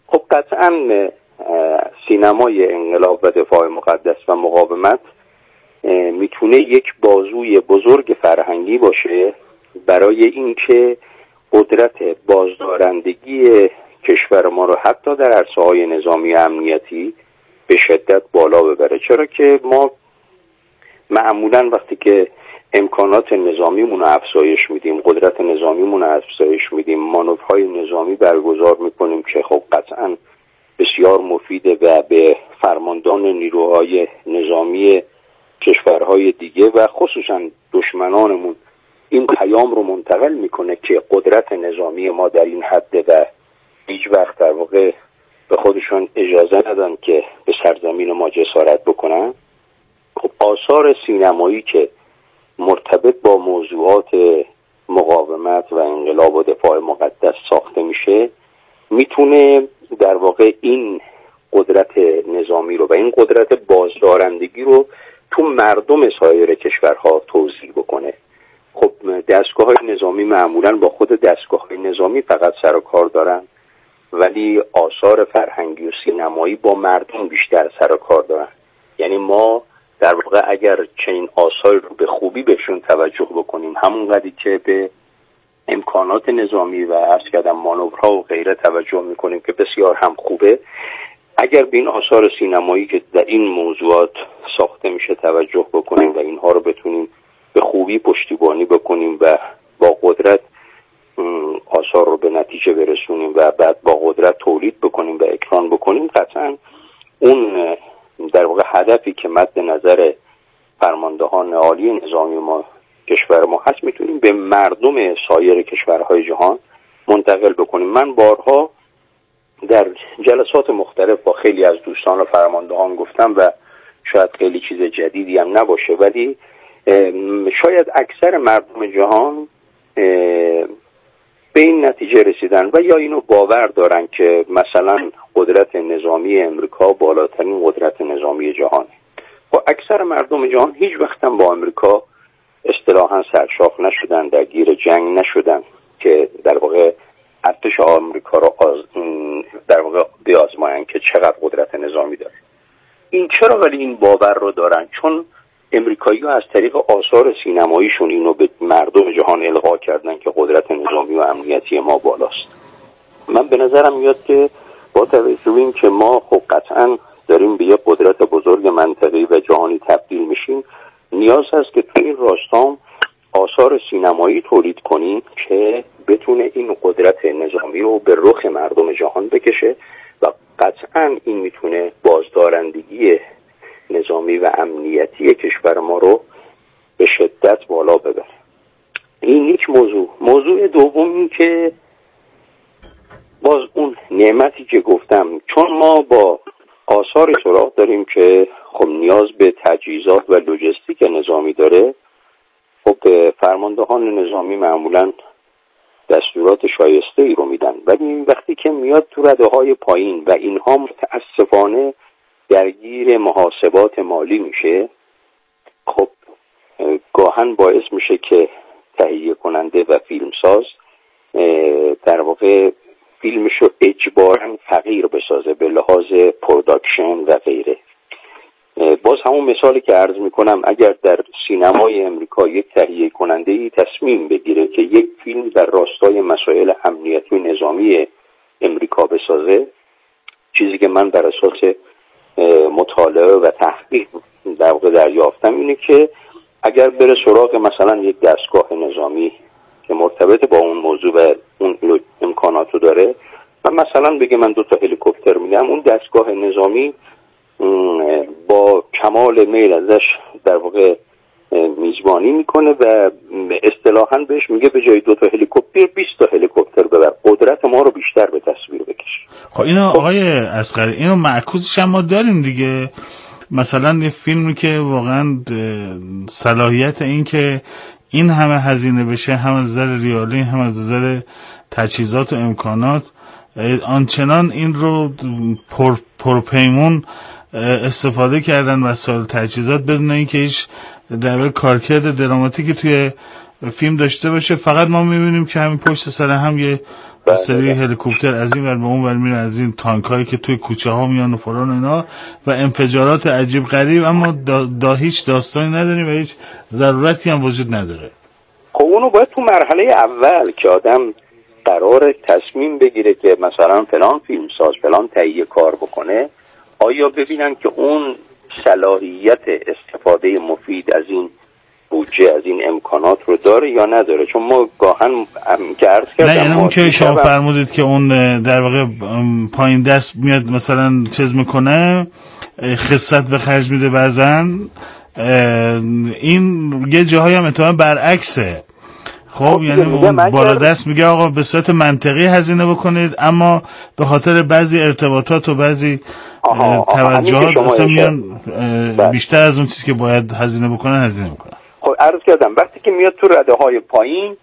خب قطعا سینمای انقلاب و دفاع مقدس و مقاومت میتونه یک بازوی بزرگ فرهنگی باشه برای اینکه قدرت بازدارندگی کشور ما رو حتی در عرصه‌های نظامی و امنیتی به شدت بالا ببره. چرا که ما معمولا وقتی که امکانات نظامیمون رو افزایش میدیم، قدرت نظامیمون رو افزایش میدیم، مانورهای نظامی برگزار میکنیم که خب قطعا بسیار مفیده و به فرماندهان نیروهای نظامی کشورهای دیگه و خصوصا دشمنانمون این پیام رو منتقل میکنه که قدرت نظامی ما در این حده و هیچ وقت در واقع به خودشون اجازه ندن که به سرزمین ما جسارت بکنن. خب آثار سینمایی که مرتبط با موضوعات مقاومت و انقلاب و دفاع مقدس ساخته میشه میتونه در واقع این قدرت نظامی رو و این قدرت بازدارندگی رو تو مردم سایر کشورها توزیع بکنه. خب دستگاه‌های نظامی معمولاً با خود دستگاه‌های نظامی فقط سر و کار دارن، ولی آثار فرهنگی و سینمایی با مردم بیشتر سر و کار دارن. یعنی ما در واقع اگر چنین آثار رو به خوبی بهشون توجه بکنیم، همون قدری که به امکانات نظامی و عرض کردم مانورها و غیره توجه میکنیم که بسیار هم خوبه، اگر به این آثار سینمایی که در این موضوعات ساخته میشه توجه بکنیم و اینها رو بتونیم به خوبی پشتیبانی بکنیم و با قدرت آثار رو به نتیجه برسونیم و بعد با قدرت تولید بکنیم و اکران بکنیم، قطعا اون در واقع هدفی که مد نظر فرماندهان عالی نظامی ما کشور ما هست میتونیم به مردم سایر کشورهای جهان منتقل بکنیم. من بارها در جلسات مختلف با خیلی از دوستان و فرماندهان گفتم و شاید خیلی چیز جدیدی هم نباشه، ولی شاید اکثر مردم جهان به این نتیجه رسیدن و یا اینو باور دارن که مثلا قدرت نظامی امریکا بالاترین قدرت نظامی جهانه. و اکثر مردم جهان هیچ وقت هم با امریکا اصطلاحاً سرشاخ نشدن، درگیر جنگ نشدن که در واقع ارتش آمریکا رو در واقع بیازماین که چقدر قدرت نظامی داره. این چرا ولی این باور رو دارن؟ چون امریکایی‌ها از طریق آثار سینماییشون اینو به مردم جهان القا کردن که قدرت نظامی و امنیتی ما بالاست. من به نظرم میاد که با توجه به این که ما خب قطعاً داریم به یک قدرت بزرگ منطقه‌ای و جهانی تبدیل میشیم، نیاز هست که تو این راستا آثار سینمایی تولید کنیم که بتونه این قدرت نظامی رو به رخ مردم جهان بکشه و قطعاً این میتونه بازدارندگی نظامی و امنیتی کشور ما رو به شدت بالا ببره. این یک موضوع دوم این که باز اون نعمتی که گفتم، چون ما با آثار سراغ داریم که خب نیاز به تجهیزات و لوجستیک نظامی داره، خب فرماندهان نظامی معمولاً دستورات شایسته ای رو میدن، ولی وقتی که میاد تو رده‌های پایین و اینها متاسفانه درگیر محاسبات مالی میشه، خب گاهن باعث میشه که تهیه کننده و فیلمساز در واقع فیلمشو اجباراً فقیر بسازه به لحاظ پروداکشن و غیره. باز همون مثالی که عرض میکنم، اگر در سینمای امریکا یک تهیه کننده‌ای تصمیم بگیره که یک فیلم در راستای مسائل امنیتی و نظامی امریکا بسازه، چیزی که من بر اساس مطالعه و تحقیق در واقع دریافتم اینه که اگر بره سراغ مثلا یک دستگاه نظامی که مرتبط با اون موضوع و اون امکاناتو داره و مثلا بگه من 2 هلیکوپتر میدم، اون دستگاه نظامی با کمال میل ازش در واقع میزبانی میکنه و اصطلاحاً بهش میگه به جای 2 هلیکوپتر 20 هلیکوپتر ببر، قدرت ما رو بیشتر به تصویر بکش. خب اینو آقای اصغری، اینو معکوسش هم ما داریم دیگه. مثلا یه فیلمی که واقعا صلاحیت این که این همه هزینه بشه، هم از نظر ریالی هم از نظر تجهیزات و امکانات، آنچنان این رو پرپیمون استفاده کردن وسایل تجهیزات بدون اینکه هیچ در واقع کارکرد دراماتیکی توی فیلم داشته باشه. فقط ما میبینیم که همین پشت سر هم یه سری هلیکوپتر از این ور به اون ور میره، از این تانکایی که توی کوچه ها میان و فلان اینا و انفجارات عجیب غریب، اما هیچ داستانی نداریم و هیچ ضرورتی هم وجود نداره. خب اونو باید تو مرحله اول که آدم قرار تصمیم بگیره که مثلا فلان فیلمساز فلان تهیه کار بکنه، آیا ببینن که اون صلاحیت استفاده مفید از این بودجه، از این امکانات رو داره یا نداره. چون ما گاهن که عرض کردم، نه یعنی اون که شما فرمودید که اون در واقع پایین دست میاد مثلا چیز میکنه، خصت به خرج میده بعضن، این یه جاهایی هم اتفاقا برعکسه. خب یعنی اون بالا دست میگه آقا به صورت منطقی هزینه بکنید، اما به خاطر بعضی ارتباطات و بعضی توجهات اصلا میان بیشتر از اون چیزی که باید هزینه بکنن هزینه میکنن. خب عرض کردم وقتی که میاد تو رده های پایین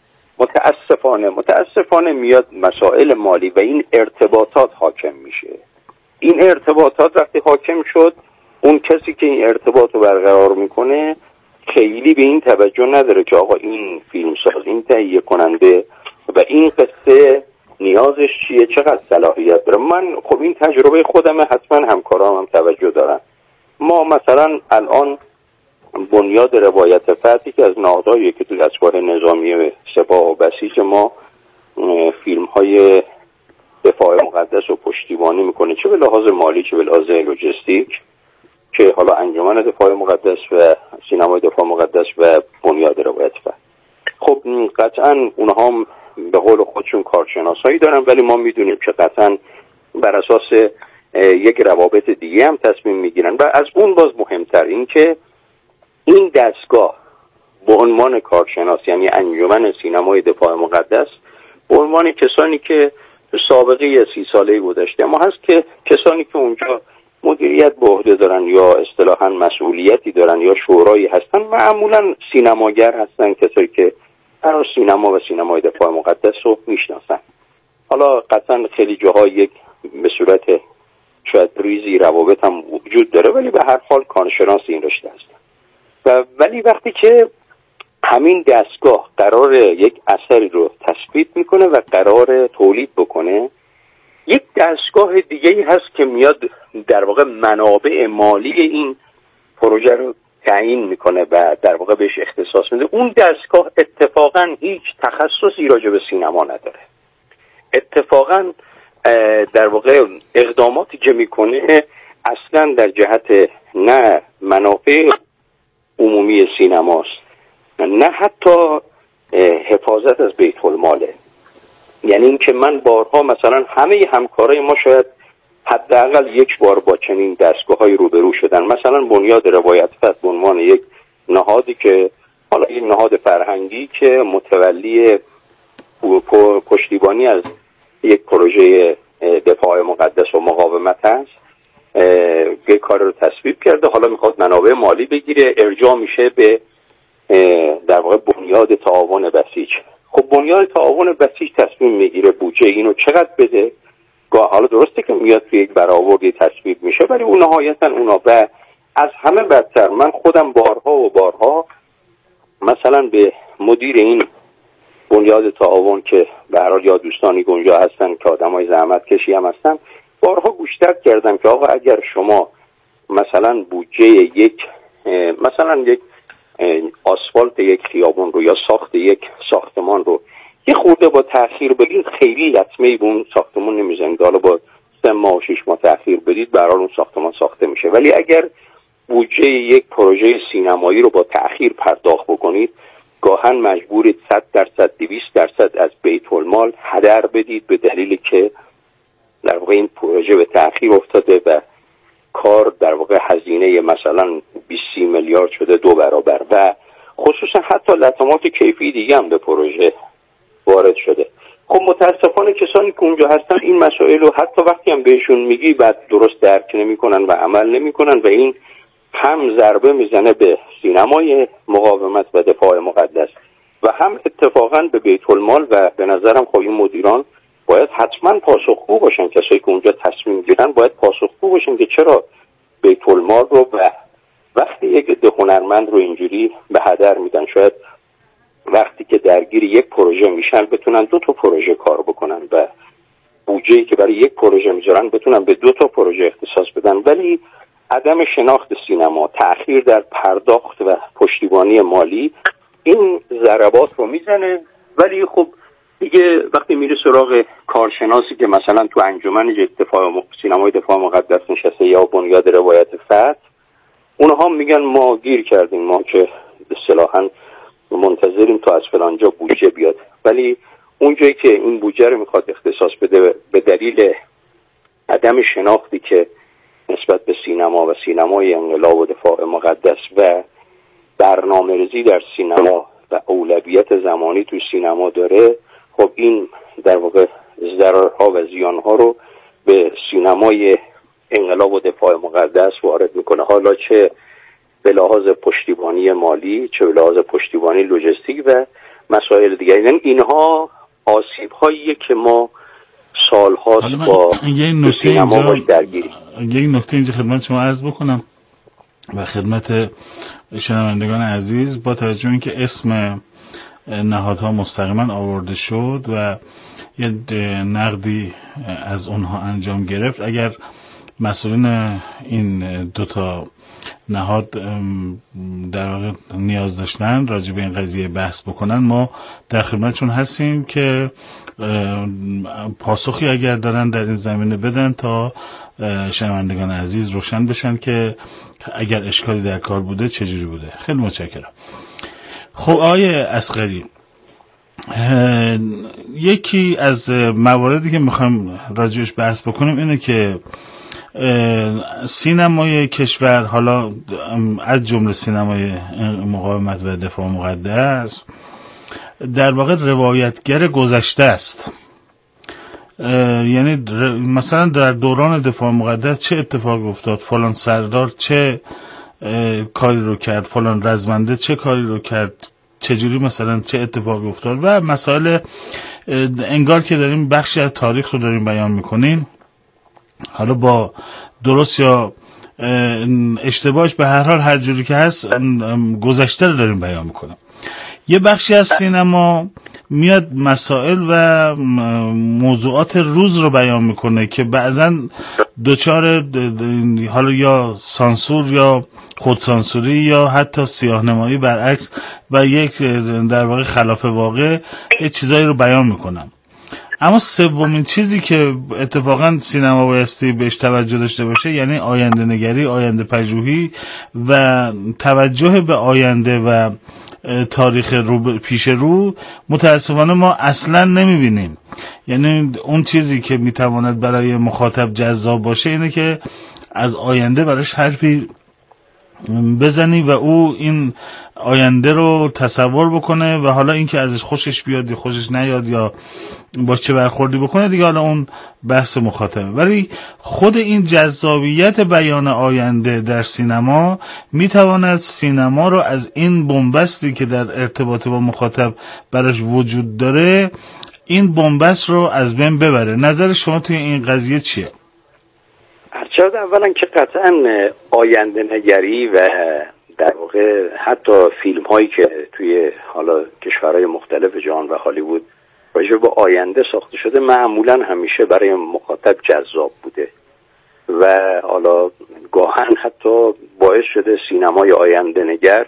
متاسفانه میاد مسائل مالی و این ارتباطات حاکم میشه. این ارتباطات وقتی حاکم شد، اون کسی که این ارتباط رو برقرار میکنه خیلی به این توجه نداره که آقا این فیلمساز، این تهیه کننده و این قصه نیازش چیه، چقدر صلاحیت داره. من خب این تجربه خودمه، حتما همکارام هم توجه دارن. ما مثلا الان بنیاد روایت فتحی که از نهادهایی که تو دستگاه نظامی سپاه و بسیج ما فیلم های دفاع مقدس و پشتیبانی میکنه، چه به لحاظ مالی چه به لحاظ لوجستیک، که حالا انجمن دفاع مقدس و سینمای دفاع مقدس و بنیاد روایت فتح. خب قطعا اونها هم به قول خودشون کارشناسایی دارن، ولی ما میدونیم که قطعا بر اساس یک روابط دیگه هم تصمیم میگیرن. و از اون باز مهمتر این که این دستگاه به عنوان کارشناس، یعنی انجمن سینمای دفاع مقدس، به عنوان کسانی که سابقه 30 ساله گذشته ما هست، که کسانی که اونجا مدیریت به عهده دارن یا اصطلاحاً مسئولیتی دارن یا شورایی هستن، معمولاً سینماگر هستن، کسایی که برای سینما و سینمای دفاع مقدس رو میشناسن. حالا قطعاً خیلی جاها یک به صورت شاید ریزی روابط هم وجود داره، ولی به هر حال کارشناس این رشته هستن. ولی وقتی که همین دستگاه قرار یک اثری رو تثبیت میکنه و قرار تولید بکنه، یک دستگاه دیگه‌ای هست که میاد در واقع منابع مالی این پروژه رو تعیین میکنه و در واقع بهش اختصاص میده. اون دستگاه اتفاقا هیچ تخصصی راجع به سینما نداره. اتفاقا در واقع اقداماتی که میکنه اصلا در جهت نه منافع عمومی سینماست، نه حتی حفاظت از بیت الماله. یعنی این که من بارها مثلا همه همکارای ما شاید حداقل یک بار با چنین دستگاه‌های روبرو شدن. مثلا بنیاد روایت فتح به عنوان یک نهادی که حالا یک نهاد فرهنگی که متولی پشتیبانی از یک پروژه دفاع مقدس و مقاومت هست، یک کار رو تصویب کرده، حالا میخواد منابع مالی بگیره، ارجاع میشه به در واقع بنیاد تعاون بسیج. خب بنیاد تعاون بسیج تصمیم میگیره بودجه اینو چقدر بده. حالا درسته که میاد توی یک برآوردی تصویب میشه، ولی اون نهایتا اونا و از همه بدتر من خودم بارها مثلا به مدیر این بنیاد تعاون که به هر حال یا دوستانی اونجا هستن که آدمای زحمت کشی هم هستن، بارها گوشزد کردم که آقا اگر شما مثلا بودجه یک آسفالت یک خیابون رو یا ساخت یک ساختمان رو یه خورده با تأخیر بدید، خیلی لطمه‌ای به اون ساختمان نمیزنید. حالا با 3 ماه و 6 ماه تأخیر بدید به هر حال اون ساختمان ساخته میشه. ولی اگر بودجه یک پروژه سینمایی رو با تأخیر پرداخت بکنید، گاهن مجبورید 100%، 200% از بیت المال هدر بدید به دلیلی که در واقع این پروژه به تأخیر افتاده و کار در واقع هزینه مثلا 20 میلیارد شده 2 برابر و خصوصا حتی لطمات کیفی دیگه هم به پروژه وارد شده. خب متاسفانه کسانی که اونجا هستن این مسائل رو حتی وقتی هم بهشون میگی بعد درست درک نمی‌کنن و عمل نمی‌کنن و این هم ضربه میزنه به سینمای مقاومت و دفاع مقدس و هم اتفاقا به بیت المال. و به نظرم خب این مدیران باید حتما پاسخگو باشن، کسایی که اونجا تصمیم گیرن باید پاسخگو باشن که چرا بیت المال رو و وقتی یک عده هنرمند رو اینجوری به هدر میدن. شاید وقتی که درگیر یک پروژه میشن بتونن 2 تا پروژه کار بکنن و بودجه‌ای که برای یک پروژه میذارن بتونن به 2 تا پروژه اختصاص بدن. ولی عدم شناخت سینما، تأخیر در پرداخت و پشتیبانی مالی این ضربات رو میزنه. ولی خب دیگه وقتی میره سراغ کارشناسی که مثلا تو انجمن سینمای دفاع مقدس نشسته یا بنیاد روایت فتح، اونها میگن ما گیر کردیم، ما که اصطلاحاً منتظریم تا از فلانجا بودجه بیاد. ولی اونجایی که این بودجه رو میخواد اختصاص بده به دلیل عدم شناختی که نسبت به سینما و سینمای انقلاب و دفاع مقدس و برنامه‌ریزی در سینما و اولویت زمانی تو سینما داره، خب این در واقع ضررها و زیانها رو به سینمای انقلاب و دفاع مقدس وارد میکنه، حالا چه به لحاظ پشتیبانی مالی، چه به لحاظ پشتیبانی لوجستیک و مسائل دیگه. یعنی اینها آسیب‌هاییه که ما سال‌هاست با سینما باش درگیریم. یک نکته اینجا خدمت شما عرض بکنم و خدمت شنوندگان عزیز، با توجه اینکه اسم نهادها مستقیما آورده شد و یه نقدی از اونها انجام گرفت، اگر مسئولین این 2 تا نهاد در واقع نیاز داشتن راجع به این قضیه بحث بکنن، ما در خدمتشون هستیم که پاسخی اگر دارن در این زمینه بدن تا شنوندگان عزیز روشن بشن که اگر اشکالی در کار بوده چجوری بوده. خیلی متشکرم. خب آقای اصغری، یکی از مواردی که میخوایم راجعش بحث بکنیم اینه که سینمای کشور، حالا از جمله سینمای مقاومت و دفاع مقدس، در واقع روایتگر گذشته است. یعنی مثلا در دوران دفاع مقدس چه اتفاق افتاد، فلان سردار چه کاری رو کرد، فلان رزمنده چه کاری رو کرد، چجوری مثلا چه اتفاقی افتاد و مسائل، انگار که داریم بخشی از تاریخ رو داریم بیان میکنیم، حالا با درست یا اشتباهش به هر حال هر جوری که هست گذشته رو داریم بیان میکنیم. یه بخشی از سینما میاد مسائل و موضوعات روز رو بیان میکنه که بعضا دوچار حالا یا سانسور یا خودسانسوری یا حتی سیاه‌نمایی برعکس و یک در واقع خلاف واقع یه چیزایی رو بیان میکنم. اما سومین چیزی که اتفاقا سینما بایستی بهش توجه داشته باشه، یعنی آینده نگری، آینده پژوهی و توجه به آینده و تاریخ پیش رو، متاسفانه ما اصلا نمیبینیم. یعنی اون چیزی که میتواند برای مخاطب جذاب باشه اینه که از آینده براش حرفی بزنی و او این آینده رو تصور بکنه و حالا این که ازش خوشش بیاد یا خوشش نیاد یا باش چه برخوردی بکنه دیگه، حالا اون بحث مخاطبه. ولی خود این جذابیت بیان آینده در سینما میتواند سینما رو از این بنبستی که در ارتباط با مخاطب براش وجود داره، این بنبست رو از بین ببره. نظر شما توی این قضیه چیه؟ ارشد اولا که قطعا آینده نگری و در واقع حتی فیلم هایی که توی حالا کشورهای مختلف جهان و هالیوود راجع به آینده ساخته شده معمولا همیشه برای مخاطب جذاب بوده و حالا گاهن حتی باعث شده سینمای آینده نگر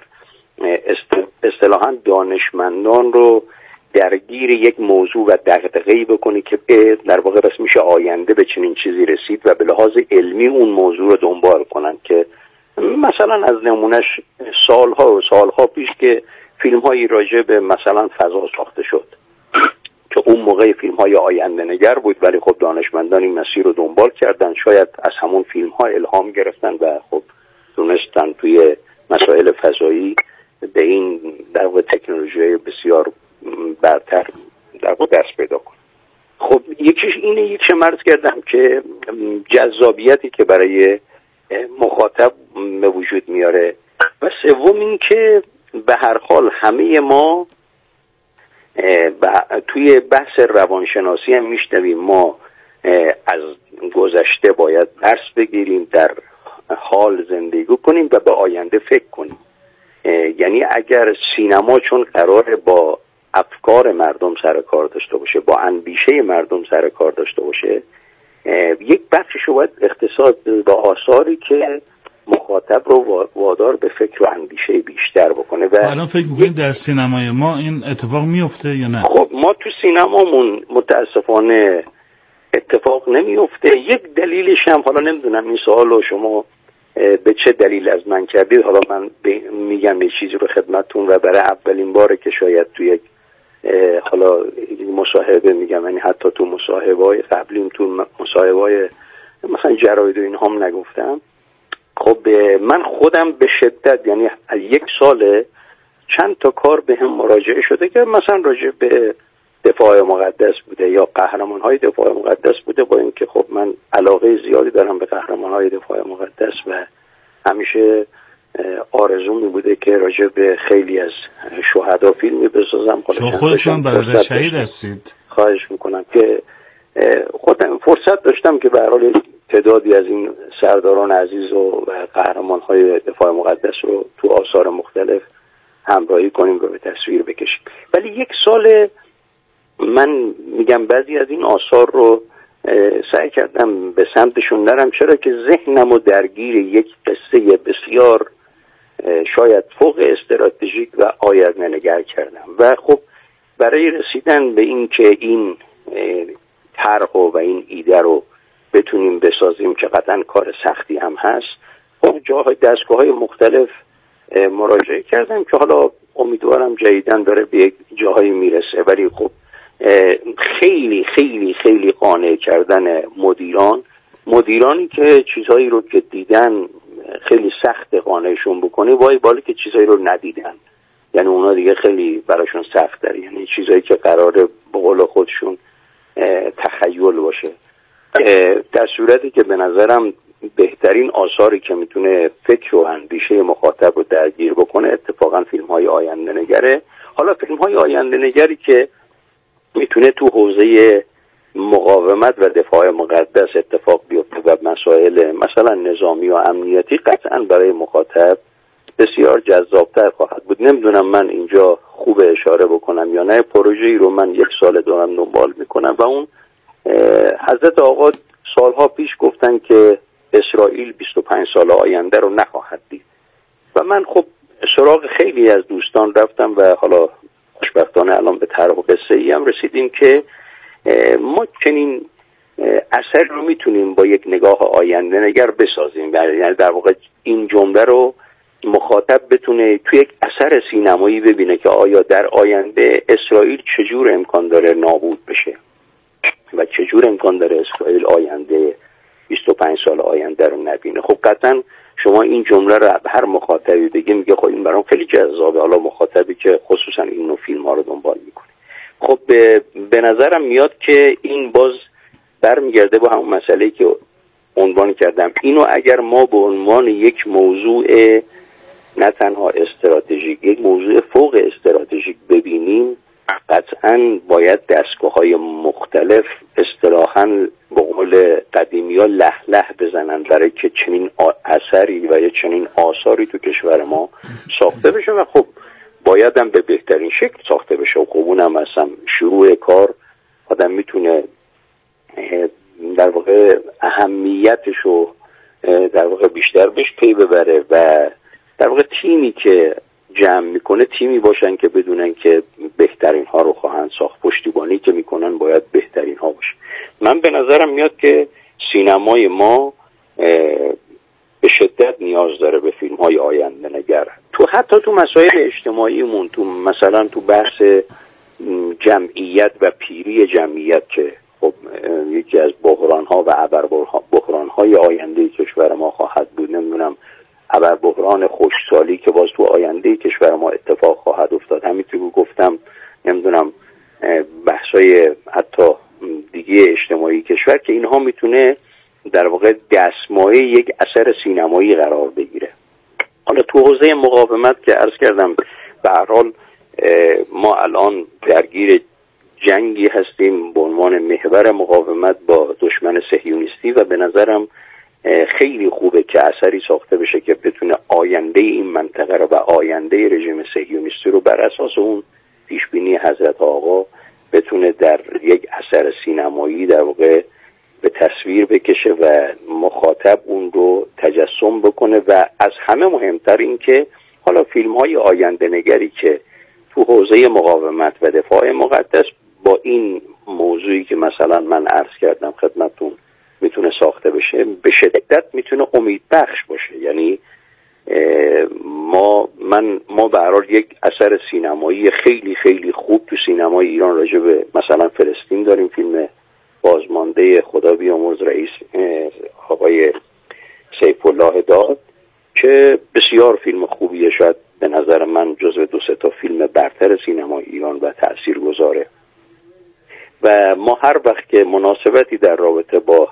اصطلاحاً دانشمندان رو درگیر یک موضوع و دغدغه‌ای بکنی که در واقع رسم میشه آینده به چنین چیزی رسید و به لحاظ علمی اون موضوع رو دنبال کنن. که مثلا از نمونهش سالها پیش که فیلم هایی راجع به مثلا فضا ساخته شد که اون موقع فیلم های آینده نگر بود، ولی خب دانشمندان این مسیر رو دنبال کردن، شاید از همون فیلم ها الهام گرفتن و خب تونستن توی مسائل فضایی به این در واقع تکنولوژی بسیار برتر در واقع دست پیدا کنن. خب یکیش اینه، یک مرز کردم که جذابیتی که برای مخاطب به وجود میاره و سوم این که به هر حال همه ما توی بحث روانشناسی هم میشنویم ما از گذشته باید درس بگیریم، در حال زندگی کنیم و به آینده فکر کنیم. یعنی اگر سینما چون قراره با افکار مردم سر کار داشته باشه، با اندیشه مردم سر کار داشته باشه، یک بخشش رو باید اختصاص با آثاری که مخاطب رو وادار به فکر و اندیشه بیشتر بکنه. و الان فکر می‌کنید در سینمای ما این اتفاق میفته یا نه؟ خب ما تو سینمامون متاسفانه اتفاق نمیفته. یک دلیلش هم حالا نمیدونم این سوالو شما به چه دلیل از من کردید، حالا من میگم یه چیزی رو خدمتتون و برای اولین باره که شاید تو یک حالا مصاحبه میگم، یعنی حتی تو مصاحبه‌های قبلیم، تو مصاحبه‌های مثلا جراید و اینها هم نگفتم. خب من خودم به شدت، یعنی از یک سال چند تا کار به هم مراجعه شده که مثلا راجع به دفاع مقدس بوده یا قهرمان‌های دفاع مقدس بوده، با اینکه خب من علاقه زیادی دارم به قهرمان‌های دفاع مقدس و همیشه آرزومی بوده که راجع به خیلی از شهدا فیلمی بسازم. شما خودتون برادر شهید هستید. خواهش میکنم که خودم فرصت داشتم که به هر حال تعدادی از این سرداران عزیز و قهرمان‌های دفاع مقدس رو تو آثار مختلف همراهی کنیم و به تصویر بکشیم. ولی یک سال من میگم بعضی از این آثار رو سعی کردم به سمتشون نرم، چرا که ذهنم رو درگیر یک قصه بسیار شاید فوق استراتژیک و آینده‌نگر کردم و خب برای رسیدن به این که این طرح و این ایده رو بتونیم بسازیم که قطعا کار سختی هم هست، خب جاهای دستگاه‌های مختلف مراجعه کردم که حالا امیدوارم جدیداً داره به یک جاهایی میرسه. ولی خب خیلی خیلی خیلی قانع کردن مدیرانی که چیزهایی رو که دیدن خیلی سخت قانعشون بکنی، وای بالا که چیزهایی رو ندیدن، یعنی اونا دیگه خیلی براشون سخت داره، یعنی چیزهایی که قراره به قول خودشون تخیل باشه. در صورتی که به نظرم بهترین آثاری که میتونه فکر و اندیشه مخاطب رو درگیر بکنه اتفاقا فیلم‌های آینده‌نگره. حالا فیلم‌های آینده‌نگری که میتونه تو حوزه مقاومت و دفاع مقدس اتفاق بیفته و مسائل مثلا نظامی و امنیتی قطعا برای مخاطب بسیار جذابتر خواهد بود. نمیدونم من اینجا خوب اشاره بکنم یا نه، پروژه‌ای رو من یک سال دارم دنبال میکنم و اون حضرت آقا سالها پیش گفتن که اسرائیل 25 سال آینده رو نخواهد دید و من خب سراغ خیلی از دوستان رفتم و حالا خوشبختانه الان به طرح و قصه ای هم رسیدیم که ما چنین اثر رو میتونیم با یک نگاه آینده نگر بسازیم، یعنی در واقع این جمله رو مخاطب بتونه توی یک اثر سینمایی ببینه که آیا در آینده اسرائیل چجور امکان داره نابود بشه و چجور امکان داره اسرائیل آینده 25 سال آینده رو نبینه. خب قطعا شما این جمله رو هر مخاطبی بگه میگه خب این برام خیلی جذابه، حالا مخاطبی که خصوصا این نوع فیلم ها رو دنبال میکنه. خب به نظرم میاد که این باز برمیگرده با همون مسئله‌ای که عنوان کردم، اینو اگر ما به عنوان یک موضوع نه تنها استراتژیک، یک موضوع فوق استراتژیک ببینیم، قطعاً باید دستگاه‌های مختلف اصطلاحاً به قول قدیمی‌ها له بزنن برای که چنین اثری و یا چنین آثاری تو کشور ما ساخته بشه و خب باید هم به بهترین شکل ساخته بشه و خب اونم اصلا شروع کار آدم میتونه در واقع اهمیتش رو در واقع بیشتر بهش پی ببره و در واقع تیمی که جمع میکنه تیمی باشن که بدونن که بهترین ها رو خواهند ساخت، پشتیبانی که میکنن باید بهترین ها باشه. من به نظرم میاد که سینمای ما به شدت نیاز داره به فیلم های آینده نگر، حتی تو مسائل اجتماعیمون، تو مثلا تو بحث جمعیت و پیری جمعیت که خب یکی از بحران ها و ابر بحران های آینده کشور ما خواهد بود، نمیدونم ابر بحران خشکسالی که باز تو آینده کشور ما اتفاق خواهد افتاد، همینطور که گفتم نمیدونم بحثای حتی دیگه اجتماعی کشور که اینها میتونه در واقع دستمایه یک اثر سینمایی قرار بگیره. حالا تو حوزه مقاومت که عرض کردم به هر حال ما الان درگیر جنگی هستیم به عنوان محور مقاومت با دشمن صهیونیستی و به نظرم خیلی خوبه که اثری ساخته بشه که بتونه آینده این منطقه رو و آینده رژیم صهیونیستی رو بر اساس اون پیشبینی حضرت آقا بتونه در یک اثر سینمایی در واقع به تصویر بکشه و مخاطب اون رو تجسم بکنه و از همه مهمتر این که حالا فیلم های آینده نگری که تو حوزه مقاومت و دفاع مقدس با این موضوعی که مثلا من عرض کردم خدمتتون میتونه ساخته بشه، به شدت میتونه امید بخش باشه. یعنی ما به هر حال یک اثر سینمایی خیلی خیلی خوب تو سینمای ایران راجع به مثلا فلسطین داریم، فیلم بازمانده خدا بیامرز رئیس آقای سیف الله داد که بسیار فیلم خوبیه، شاید به نظر من جزو 2-3 تا فیلم برتر سینمای ایران و تاثیرگذاره. و ما هر وقت که مناسبتی در رابطه با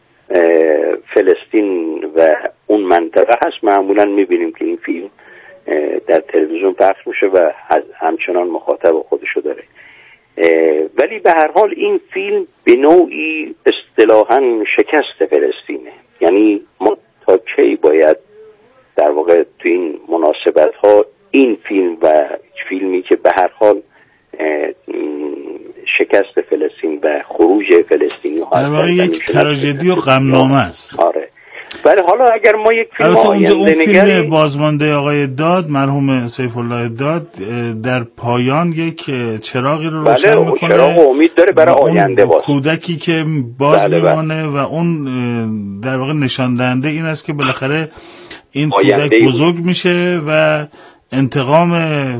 فلسطین و اون منطقه هست معمولا میبینیم که این فیلم در تلویزیون پخش میشه و همچنان مخاطب خودشو داره. ولی به هر حال این فیلم به نوعی اصطلاحاً شکست فلسطینه. یعنی ما تا کی باید در واقع تو این مناسبت ها این فیلم و فیلمی که به هر حال شکست فلسطین و خروج فلسطینی ها در واقع یک تراژدی و غمنامه است. آره. ولی حالا اگر ما یک فیلم اونجا اون فیلم بازمانده آقای داد مرحوم سیف الله داد در پایان یک چراغی رو روشن میکنه، چراغ امید داره برای آینده، کودکی که باز میمونه و اون در واقع نشان دهنده این است که بالاخره این کودک بزرگ میشه و انتقام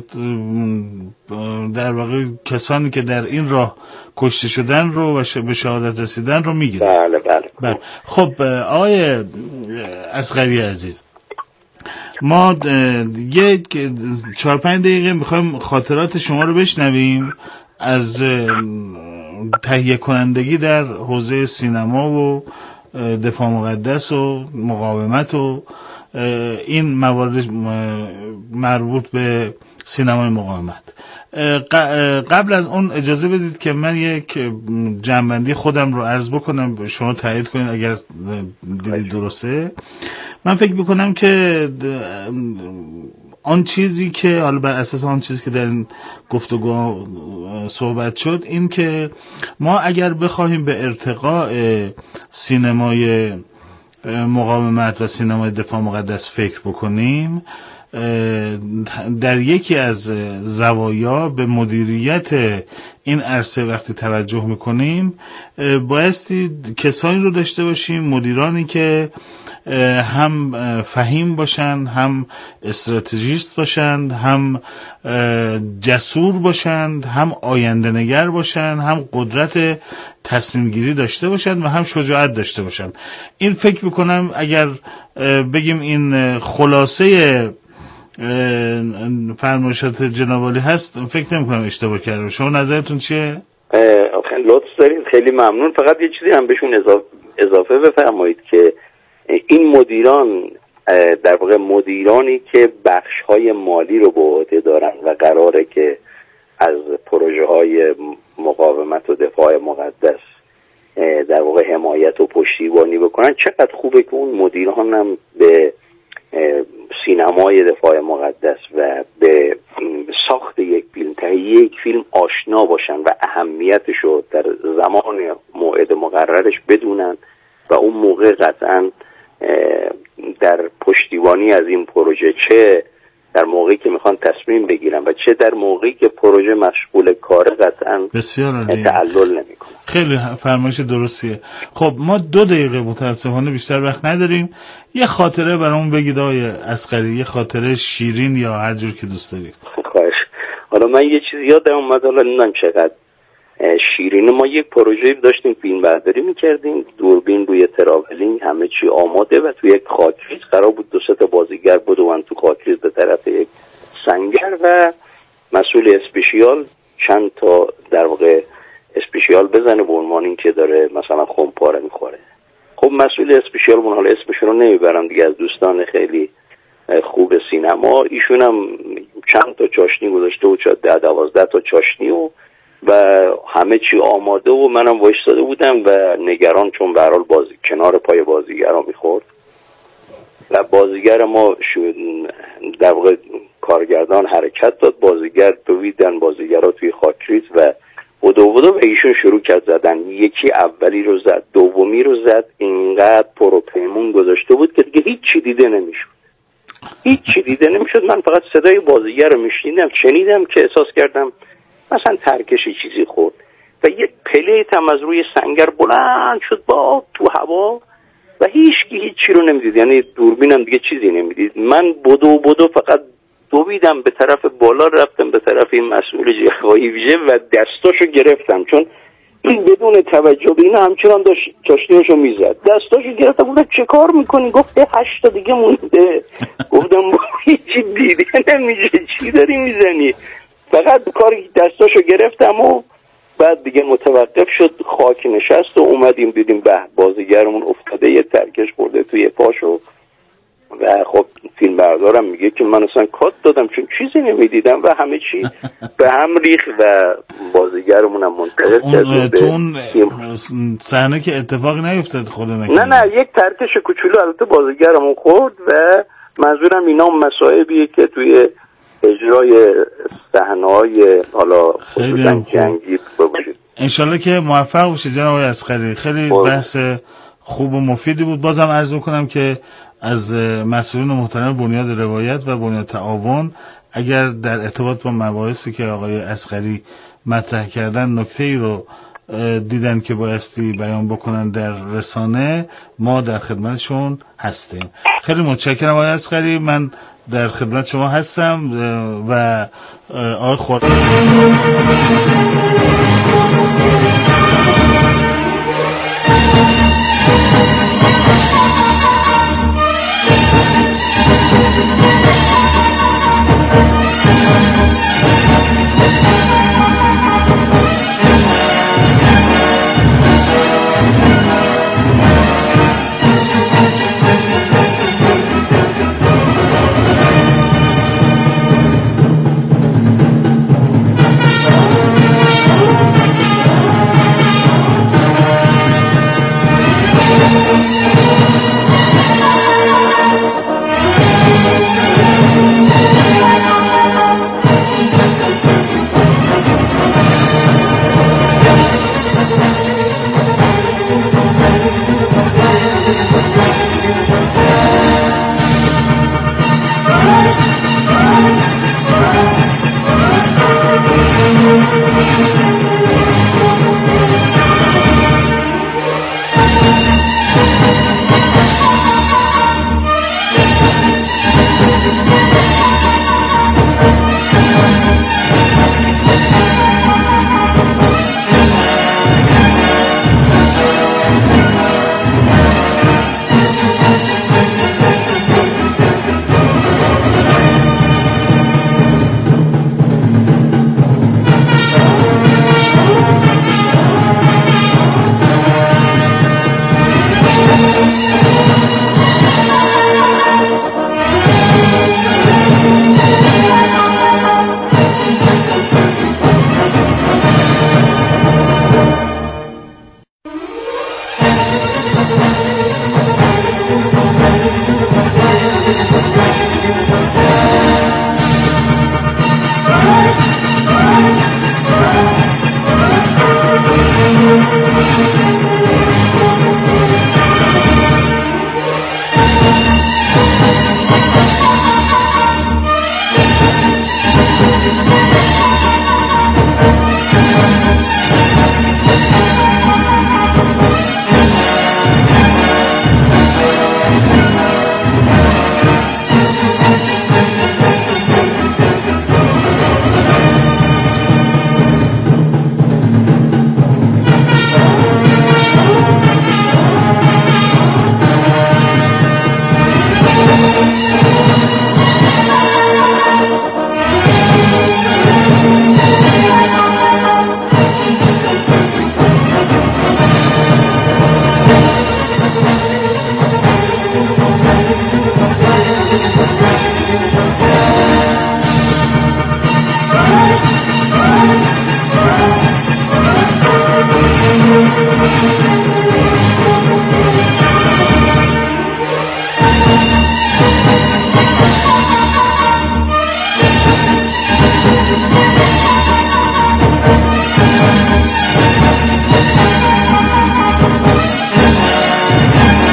در واقع کسانی که در این راه کشته شدن رو و به شهادت رسیدن رو میگیره. بله. خب آقای اصغری عزیز، ما یک 4-5 دقیقه میخوایم خاطرات شما رو بشنویم از تهیه کنندگی در حوزه سینما و دفاع مقدس و مقاومت و این موارد مربوط به سینمای مقاومت. قبل از اون اجازه بدید که من یک جنبندی خودم رو عرض بکنم، شما تایید کنید اگر دیدید درسته. من فکر میکنم که آن چیزی که حالا بر اساس آن چیزی که در این گفتگو صحبت شد این که ما اگر بخواهیم به ارتقاء سینمای مقاومت و سینمای دفاع مقدس فکر بکنیم، در یکی از زوایا به مدیریت این عرصه وقتی توجه میکنیم بایستی کسانی رو داشته باشیم، مدیرانی که هم فهیم باشند، هم استراتژیست باشند، هم جسور باشند، هم آینده نگر باشند، هم قدرت تصمیم گیری داشته باشند و هم شجاعت داشته باشند. این فکر میکنم اگر بگیم این خلاصه فرمایشات جناب عالی هست، فکر نمیکنم اشتباه کردم. شما نظرتون چیه؟ لطف دارید، خیلی ممنون. فقط یه چیزی هم بهشون اضافه بفرمایید که این مدیران در واقع مدیرانی که بخش‌های مالی رو به عهده دارن و قراره که از پروژه های مقاومت و دفاع مقدس در واقع حمایت و پشتیبانی بکنن، چقدر خوبه که اون مدیران هم به سینمای دفاع مقدس و به ساخت یک فیلم، تهیه یک فیلم آشنا باشن و اهمیتش رو در زمان موعد مقررش بدونن و اون موقع قطعا در پشتیبانی از این پروژه، چه در موقعی که میخوان تصمیم بگیرن و چه در موقعی که پروژه مشغول کاره، قطعا تعلل نمیکنه. خیلی فرمایش درستیه. خب ما 2 دقیقه متاسفانه بیشتر وقت نداریم. یه خاطره برامون بگید آقای اصغری، یه خاطره شیرین یا هر جور که دوست دارید. خواهش. حالا من یه چیز یادم اومد، حالا نمیدونم چقدر شیرینه. ما یک پروژه داشتیم فیلم برداری میکردیم، دوربین روی تراولینگ، همه چی آماده و تو یک خاکریز قرار بود 2-3 تا بازیگر بدون تو خاکریز به طرف یک سنگر و مسئول اسپیشیال چند تا در واقع اسپیشیال بزنه به عنوان این که داره مثلا خمپاره میخوره. خب مسئول اسپیشیال من حالا اسمشون رو نمیبرم دیگه، از دوستان خیلی خوب سینما، ایشون هم چند تا چاشنی گذاشته و 10-12 تا چاشنی و همه چی آماده و منم وایساده بودم و نگران، چون به هر حال کنار پای بازیگرا میخورد و بازیگر ما در واقع کارگردان حرکت داد، بازیگر دویدن، بازیگرها توی خاکریز و و ایشون شروع کرد زدن. یکی اولی رو زد، دومی رو زد، اینقدر پروپیمون گذاشته بود که دیگه هیچی دیده نمیشد. من فقط صدای بازیگر رو میشنیدم، شنیدم که احساس کردم مثلا ترکشی چیزی خورد و یک پلیت هم از روی سنگر بلند شد با تو هوا و هیچی رو نمیدید، یعنی دوربینم دیگه چیزی نمیدید. من بدو فقط دویدم به طرف بالا، رفتم به طرف این مسئول جهایی ویژه و دستاشو گرفتم، چون این بدون توجه به اینا همچنان داشت چاشنیاشو میزد. دستاشو گرفتم، گفتم چه کار میکنی؟ گفت 8 تا دیگه مونده. گفتم هیچی دیده نمیشه، چی داری میزنی؟ فقط کاری دستاشو گرفتم و بعد دیگه متوقف شد، خاک نشست و اومدیم دیدیم به بازیگرمون افتاده، یه ترکش خورده توی پاشو و خب فیلم بردارم میگه که من اصلا کات دادم چون چیزی نمیدیدم و همه چی به هم ریخ و بازیگرمونم منتقل کرد. اون صحنه که اتفاقی نیفتاد خدا نکنه. نه یک ترکش کوچولو البته بازیگرمون خورد و منظورم اینا مصائبیه که توی اجرای صحنه‌های حالا خصوصا جنگی باشید. انشالله که موفق باشید جناب آقای اصغری. خیلی بحث خوب و مفیدی بود. بازم عرض می‌کنم که از مسئولین محترم بنیاد روایت و بنیاد تعاون اگر در ارتباط با مباحثی که آقای اصغری مطرح کردن نکته‌ای رو دیدن که بایستی بیان بکنن در رسانه، ما در خدمتشون هستیم. خیلی متشکرم آقای اصغری، من در خدمت شما هستم و آقای